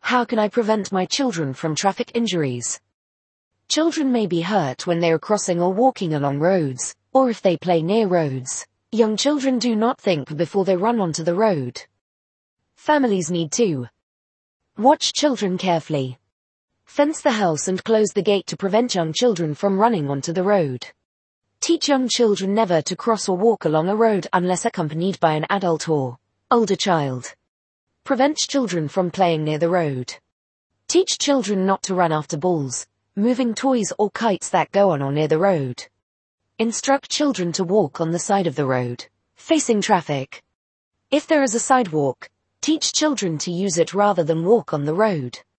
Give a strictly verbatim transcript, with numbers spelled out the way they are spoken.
How can I prevent my children from traffic injuries? Children may be hurt when they are crossing or walking along roads, or if they play near roads. Young children do not think before they run onto the road. Families need to watch children carefully. Fence the house and close the gate to prevent young children from running onto the road. Teach young children never to cross or walk along a road unless accompanied by an adult or older child. Prevent children from playing near the road. Teach children not to run after balls, moving toys or kites that go on or near the road. Instruct children to walk on the side of the road, facing traffic. If there is a sidewalk, teach children to use it rather than walk on the road.